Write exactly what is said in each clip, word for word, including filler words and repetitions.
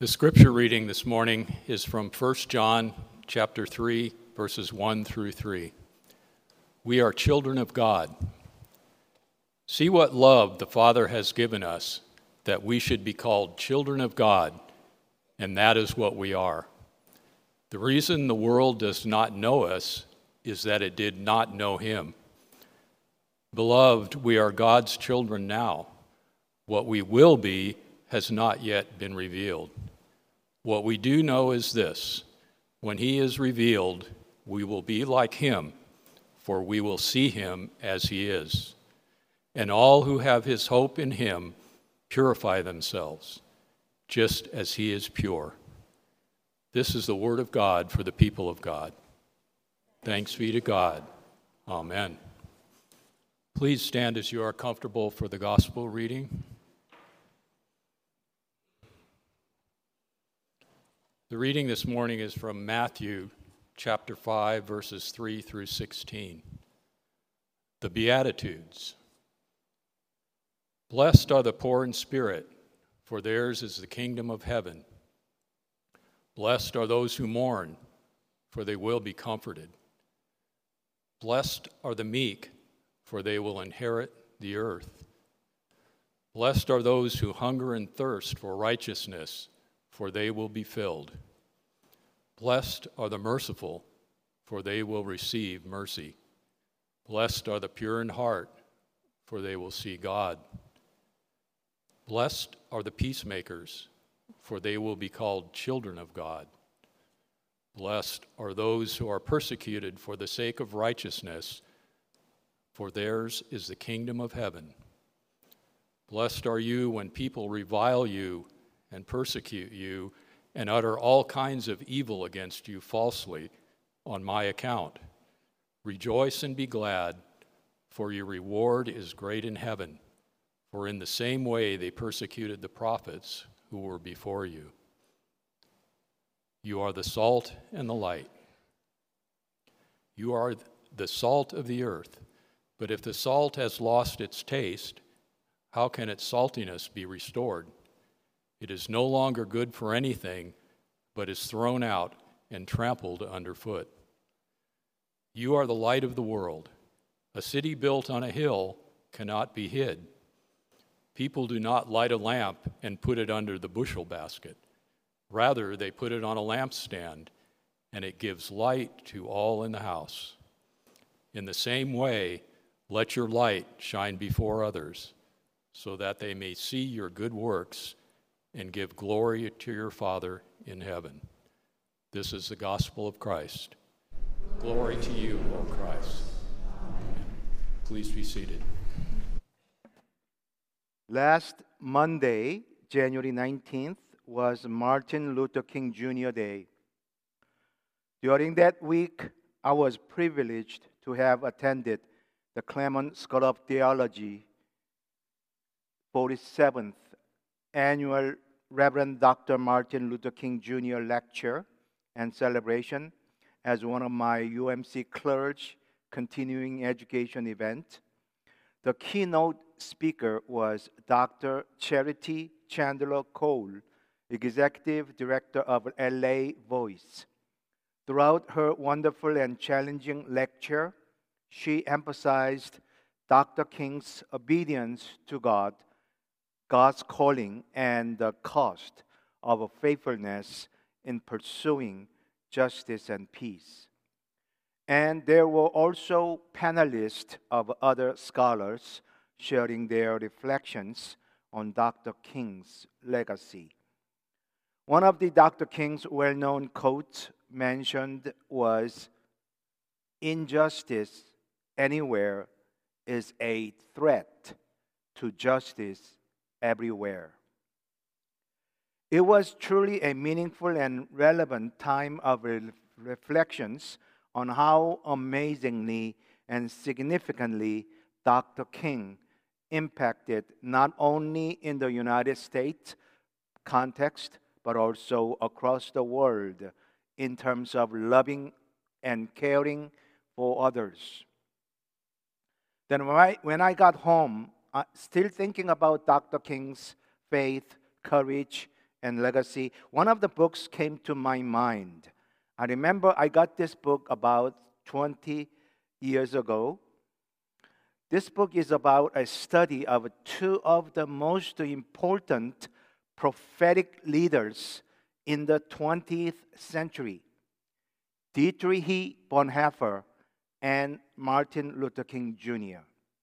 The scripture reading this morning is from First John chapter three, verses one through three. We are children of God. See what love the Father has given us, that we should be called children of God, and that is what we are. The reason the world does not know us is that it did not know him. Beloved, we are God's children now. What we will be has not yet been revealed. What we do know is this: when he is revealed, we will be like him, for we will see him as he is. And all who have his hope in him purify themselves, just as he is pure. This is the word of God for the people of God. Thanks be to God. Amen. Please stand as you are comfortable for the gospel reading. The reading this morning is from Matthew chapter five, verses three through sixteen. The Beatitudes. Blessed are the poor in spirit, for theirs is the kingdom of heaven. Blessed are those who mourn, for they will be comforted. Blessed are the meek, for they will inherit the earth. Blessed are those who hunger and thirst for righteousness, for they will be filled. Blessed are the merciful, for they will receive mercy. Blessed are the pure in heart, for they will see God. Blessed are the peacemakers, for they will be called children of God. Blessed are those who are persecuted for the sake of righteousness, for theirs is the kingdom of heaven. Blessed are you when people revile you and persecute you and utter all kinds of evil against you falsely on my account. Rejoice and be glad, for your reward is great in heaven. For in the same way they persecuted the prophets who were before you. You are the salt and the light. You are the salt of the earth. But if the salt has lost its taste, how can its saltiness be restored? It is no longer good for anything, but is thrown out and trampled underfoot. You are the light of the world. A city built on a hill cannot be hid. People do not light a lamp and put it under the bushel basket. Rather, they put it on a lampstand, and it gives light to all in the house. In the same way, let your light shine before others, so that they may see your good works and give glory to your Father in heaven. This is the gospel of Christ. Glory to you, O Christ. Amen. Please be seated. Last Monday, January nineteenth, was Martin Luther King Junior Day. During that week, I was privileged to have attended the Claremont School of Theology forty-seventh Annual Reverend Doctor Martin Luther King Junior Lecture and Celebration as one of my U M C clergy continuing education event. The keynote speaker was Doctor Charity Chandler Cole, Executive Director of L A Voice. Throughout her wonderful and challenging lecture, she emphasized Doctor King's obedience to God, God's calling, and the cost of faithfulness in pursuing justice and peace. And there were also panelists of other scholars sharing their reflections on Doctor King's legacy. One of the Doctor King's well-known quotes mentioned was, "Injustice anywhere is a threat to justice everywhere." It was truly a meaningful and relevant time of re- reflections on how amazingly and significantly Doctor King impacted not only in the United States context, but also across the world in terms of loving and caring for others. Then when I, when I got home, uh, still thinking about Doctor King's faith, courage, and Legacy, one of the books came to my mind. I remember I got this book about twenty years ago. This book is about a study of two of the most important prophetic leaders in the twentieth century, Dietrich Bonhoeffer and Martin Luther King Junior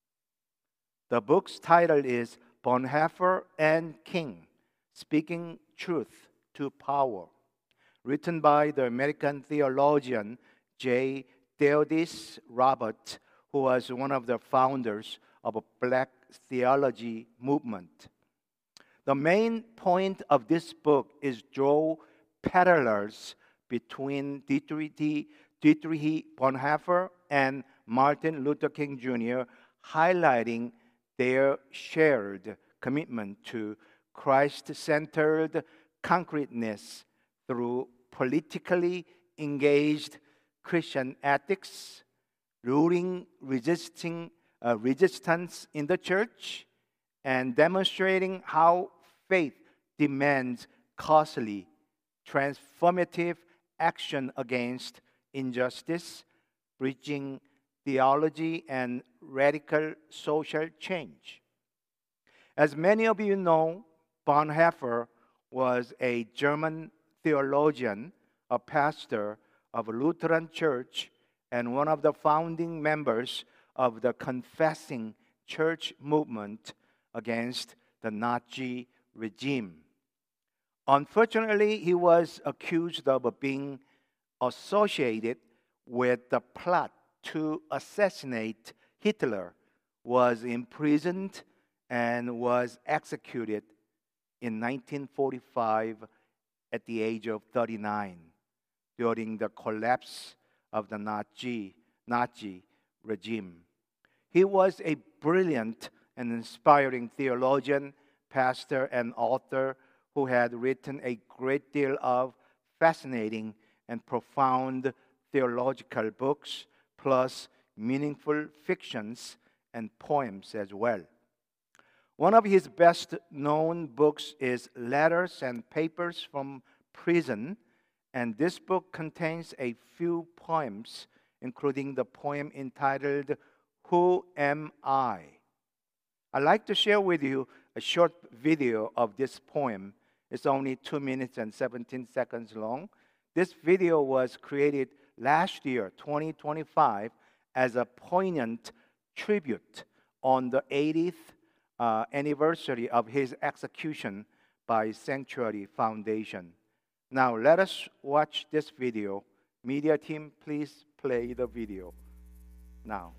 The book's title is Bonhoeffer and King, Speaking Truth to Power, written by the American theologian J. Theodis Robert, who was one of the founders of a black theology movement. The main point of this book is draw parallels between Dietrich, Dietrich Bonhoeffer and Martin Luther King Junior, highlighting their shared commitment to Christ-centered concreteness through politically engaged Christian ethics, rooting resisting, uh, resistance in the church, and demonstrating how faith demands costly, transformative action against injustice, bridging theology and radical social change. As many of you know, Bonhoeffer was a German theologian, a pastor of a Lutheran church, and one of the founding members of the Confessing Church movement against the Nazi regime. Unfortunately, he was accused of being associated with the plot to assassinate Hitler, was imprisoned, and was executed in nineteen forty-five at the age of thirty-nine during the collapse of the Nazi, Nazi regime. He was a brilliant and inspiring theologian, pastor, and author who had written a great deal of fascinating and profound theological books, plus meaningful fictions and poems as well. One of his best-known books is Letters and Papers from Prison, and this book contains a few poems, including the poem entitled, Who Am I? I'd like to share with you a short video of this poem. It's only two minutes and seventeen seconds long. This video was created last year, twenty twenty-five, as a poignant tribute on the eightieth uh, anniversary of his execution by Sanctuary Foundation. Now, let us watch this video. Media team, please play the video now.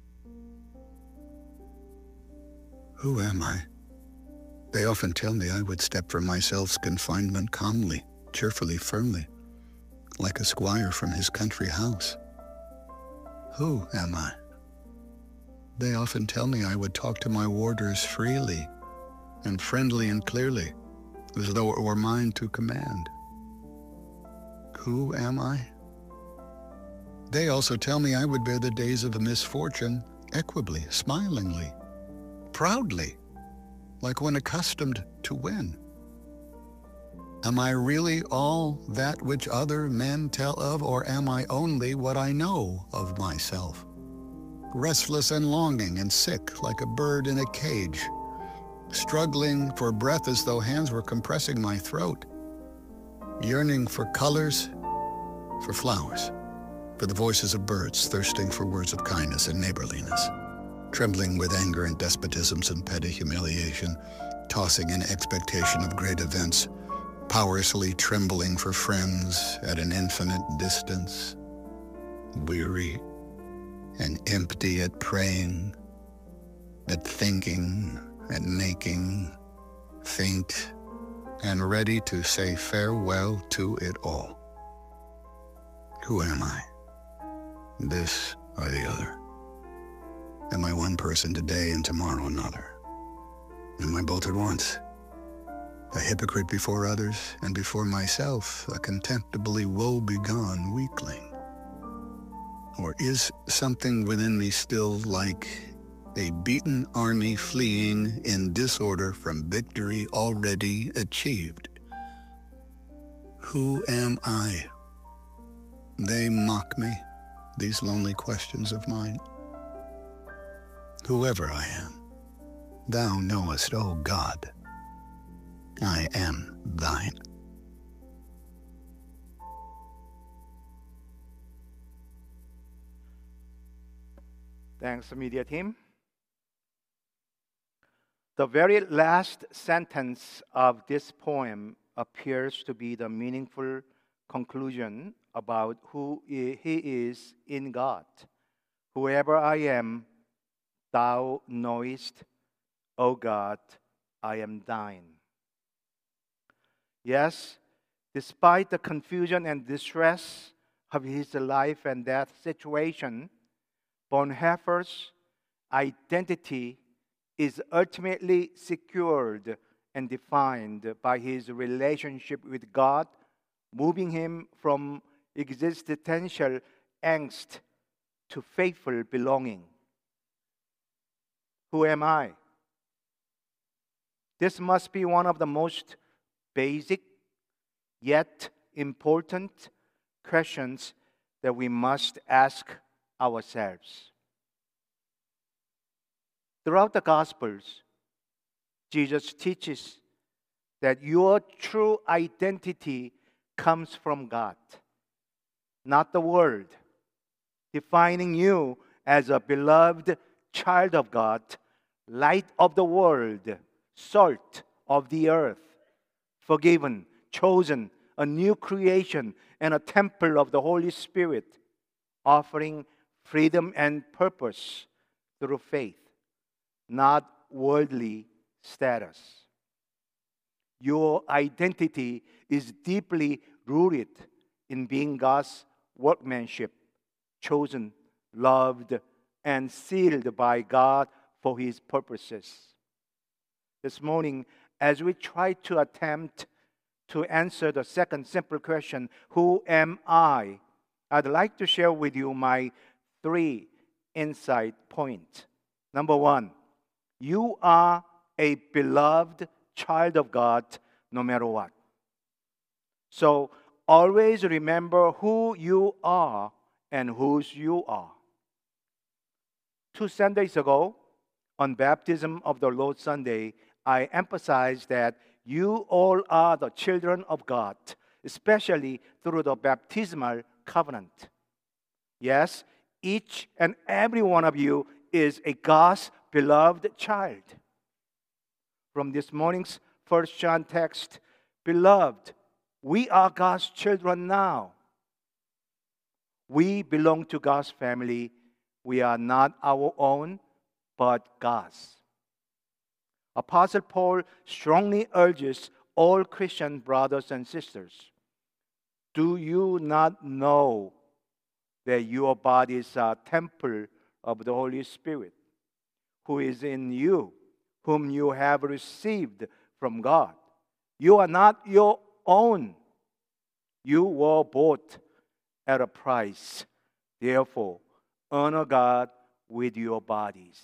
Who am I? They often tell me I would step from myself's confinement calmly, cheerfully, firmly, like a squire from his country house. Who am I? They often tell me I would talk to my warders freely and friendly and clearly, as though it were mine to command. Who am I? They also tell me I would bear the days of misfortune equably, smilingly, proudly, like one accustomed to win. Am I really all that which other men tell of, or am I only what I know of myself? Restless and longing and sick like a bird in a cage, struggling for breath as though hands were compressing my throat, yearning for colors, for flowers, for the voices of birds thirsting for words of kindness and neighborliness, trembling with anger and despotisms and petty humiliation, tossing in expectation of great events, powerlessly trembling for friends at an infinite distance, weary and empty at praying, at thinking, at making, faint and ready to say farewell to it all. Who am I? This or the other? Am I one person today and tomorrow another? Am I both at once? A hypocrite before others and before myself, a contemptibly woe-begone weakling? Or is something within me still like a beaten army fleeing in disorder from victory already achieved? Who am I? They mock me, these lonely questions of mine. Whoever I am, thou knowest, O God, I am thine. Thanks, media team. The very last sentence of this poem appears to be the meaningful conclusion about who he is in God. Whoever I am, thou knowest, O God, I am thine. Yes, despite the confusion and distress of his life and death situation, Bonhoeffer's identity is ultimately secured and defined by his relationship with God, moving him from existential angst to faithful belonging. Who am I? This must be one of the most basic yet important questions that we must ask ourselves. Throughout the Gospels, Jesus teaches that your true identity comes from God, not the world, defining you as a beloved child of God, light of the world, salt of the earth, forgiven, chosen, a new creation, and a temple of the Holy Spirit, offering freedom and purpose through faith, not worldly status. Your identity is deeply rooted in being God's workmanship, chosen, loved, and sealed by God for His purposes. This morning, as we try to attempt to answer the second simple question, who am I? I'd like to share with you my three insight points. Number one, you are a beloved child of God no matter what. So always remember who you are and whose you are. Two Sundays ago, on Baptism of the Lord Sunday, I emphasized that you all are the children of God, especially through the baptismal covenant. Yes, each and every one of you is a God's beloved child. From this morning's First John text, beloved, we are God's children now. We belong to God's family. We are not our own, but God's. Apostle Paul strongly urges all Christian brothers and sisters, do you not know that your bodies are a temple of the Holy Spirit, who is in you, whom you have received from God? You are not your own. You were bought at a price. Therefore, honor God with your bodies.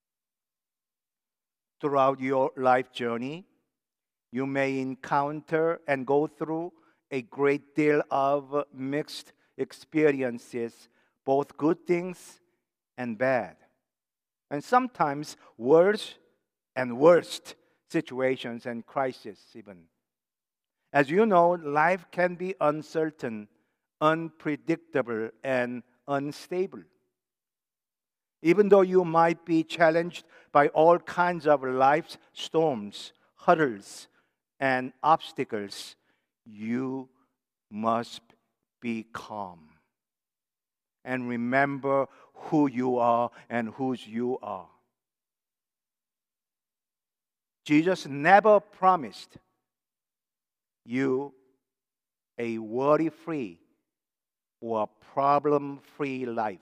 Throughout your life journey, you may encounter and go through a great deal of mixed experiences, both good things and bad, and sometimes worse and worst situations and crises even. As you know, life can be uncertain, unpredictable, and unstable. Even though you might be challenged by all kinds of life's storms, hurdles, and obstacles, you must be calm. And remember who you are and whose you are. Jesus never promised you a worry-free or problem-free life.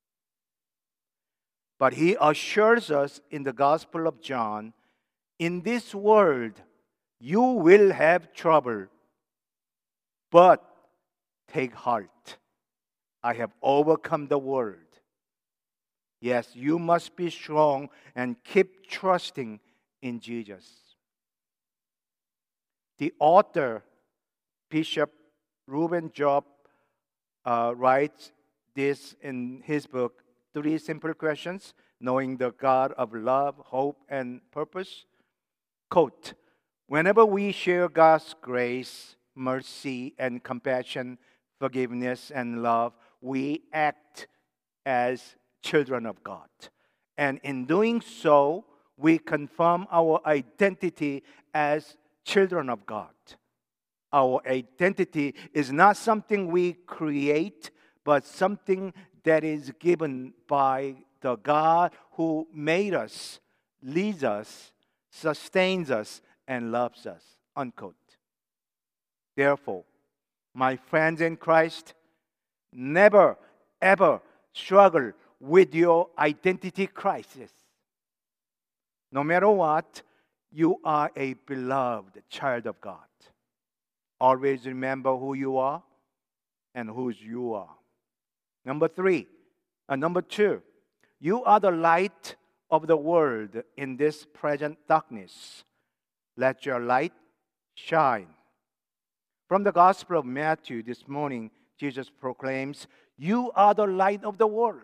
But He assures us in the Gospel of John, in this world you will have trouble, but take heart. I have overcome the world. Yes, you must be strong and keep trusting in Jesus. The author, Bishop Reuben Job uh, writes this in his book, Three Simple Questions, Knowing the God of Love, Hope, and Purpose. Quote, whenever we share God's grace, mercy, and compassion, forgiveness, and love, we act as children of God. And in doing so, we confirm our identity as children of God. Our identity is not something we create, but something that is given by the God who made us, leads us, sustains us, and loves us. Unquote. Therefore, my friends in Christ, never, ever struggle with your identity crisis. No matter what, you are a beloved child of God. Always remember who you are and whose you are. Number three, uh, number two, you are the light of the world in this present darkness. Let your light shine. From the Gospel of Matthew this morning, Jesus proclaims, you are the light of the world.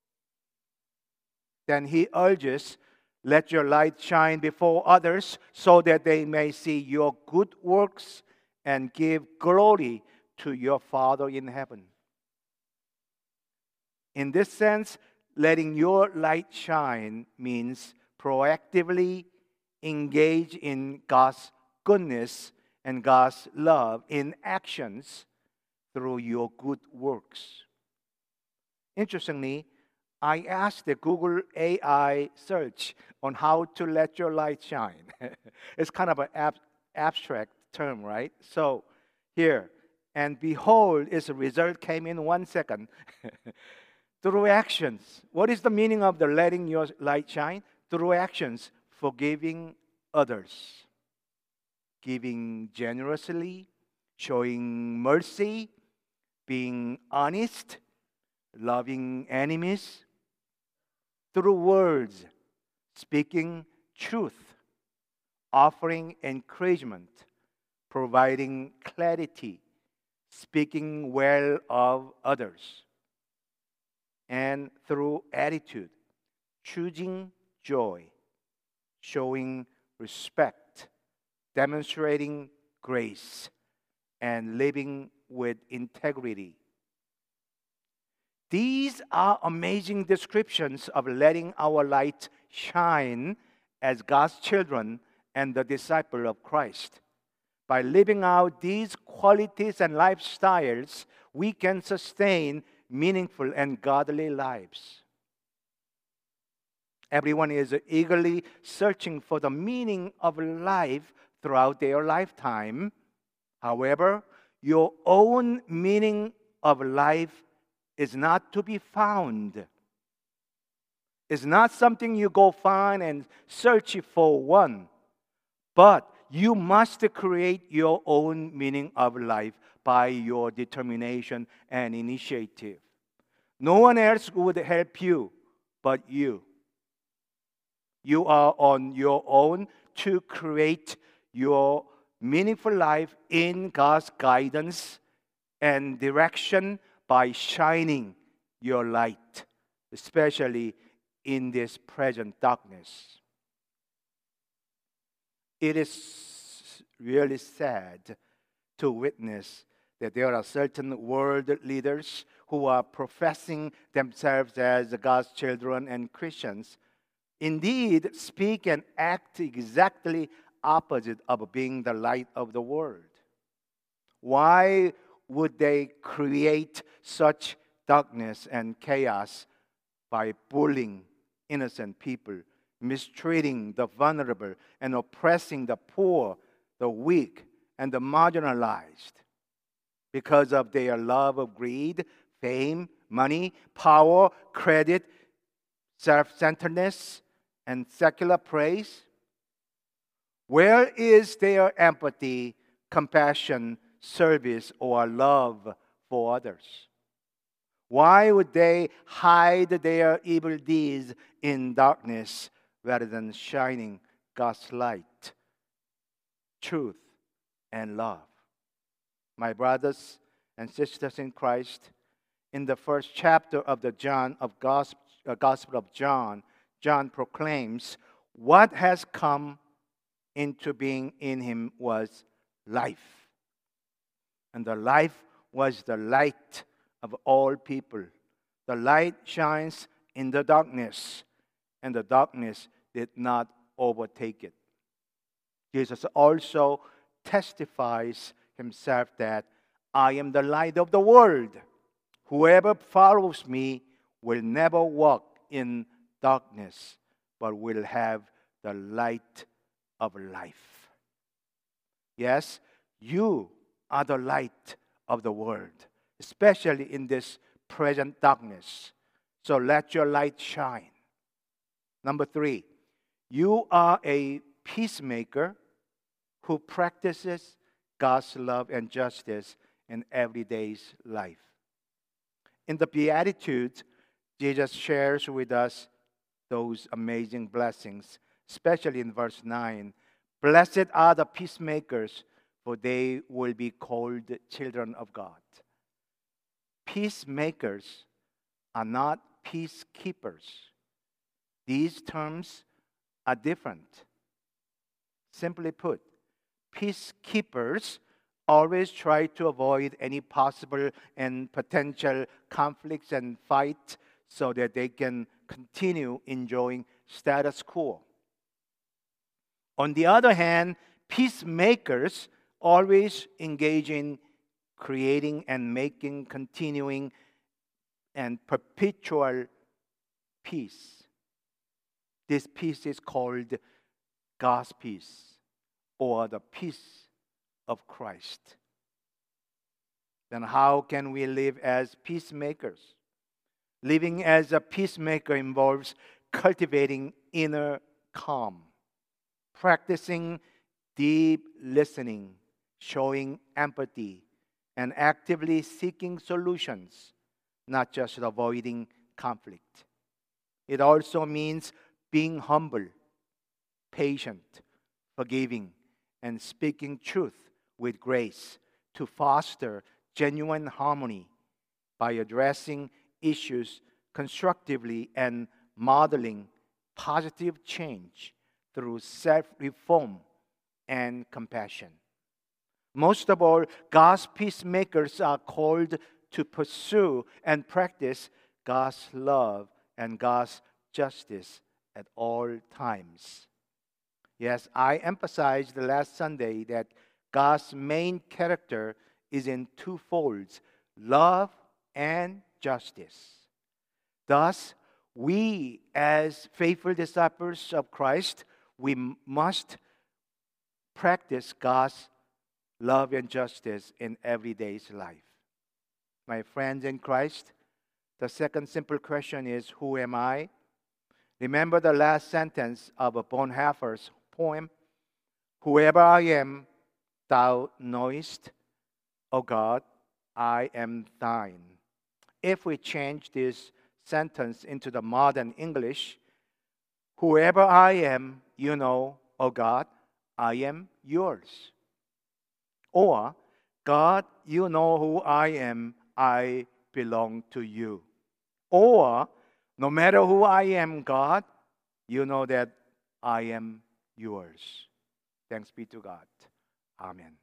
Then he urges, let your light shine before others so that they may see your good works and give glory to your Father in heaven. In this sense, letting your light shine means proactively engage in God's goodness and God's love in actions through your good works. Interestingly, I asked the Google A I search on how to let your light shine. It's kind of an ab- abstract term, right? So here, and behold, its result came in one second. Through actions. What is the meaning of the letting your light shine? Through actions, forgiving others, giving generously, showing mercy, being honest, loving enemies, through words, speaking truth, offering encouragement, providing clarity, speaking well of others, and through attitude, choosing joy, showing respect, demonstrating grace, and living with integrity. These are amazing descriptions of letting our light shine as God's children and the disciple of Christ. By living out these qualities and lifestyles, we can sustain meaningful and godly lives. Everyone is eagerly searching for the meaning of life throughout their lifetime. However, your own meaning of life is not to be found. It's not something you go find and search for one, but you must create your own meaning of life by your determination and initiative. No one else would help you but you. You are on your own to create your meaningful life in God's guidance and direction by shining your light, especially in this present darkness. It is really sad to witness that there are certain world leaders who are professing themselves as God's children and Christians, indeed speak and act exactly opposite of being the light of the world. Why would they create such darkness and chaos by bullying innocent people, mistreating the vulnerable, and oppressing the poor, the weak, and the marginalized? Because of their love of greed, fame, money, power, credit, self-centeredness, and secular praise? Where is their empathy, compassion, service, or love for others? Why would they hide their evil deeds in darkness rather than shining God's light, truth, and love? My brothers and sisters in Christ, in the first chapter of the John of Gospel, uh, Gospel of John, John proclaims what has come into being in him was life. And the life was the light of all people. The light shines in the darkness, and the darkness did not overtake it. Jesus also testifies himself that I am the light of the world. Whoever follows me will never walk in darkness, but will have the light of life. Yes, you are the light of the world, especially in this present darkness. So let your light shine. Number three, you are a peacemaker who practices God's love and justice in everyday's life. In the Beatitudes, Jesus shares with us those amazing blessings, especially in verse nine. Blessed are the peacemakers, for they will be called children of God. Peacemakers are not peacekeepers. These terms are different. Simply put, peacekeepers always try to avoid any possible and potential conflicts and fight so that they can continue enjoying status quo. On the other hand, peacemakers always engage in creating and making continuing and perpetual peace. This peace is called God's peace, or the peace of Christ. Then how can we live as peacemakers? Living as a peacemaker involves cultivating inner calm, practicing deep listening, showing empathy, and actively seeking solutions, not just avoiding conflict. It also means being humble, patient, forgiving, and speaking truth with grace to foster genuine harmony by addressing issues constructively and modeling positive change through self-reform and compassion. Most of all, God's peacemakers are called to pursue and practice God's love and God's justice at all times. Yes, I emphasized the last Sunday that God's main character is in two folds, love and justice. Thus, we as faithful disciples of Christ, we must practice God's love and justice in everyday's life. My friends in Christ, the second simple question is, who am I? Remember the last sentence of Bonhoeffer's poem, whoever I am, thou knowest, O God, I am thine. If we change this sentence into the modern English, whoever I am, you know, O God, I am yours. Or, God, you know who I am, I belong to you. Or, no matter who I am, God, you know that I am yours. Thanks be to God. Amen.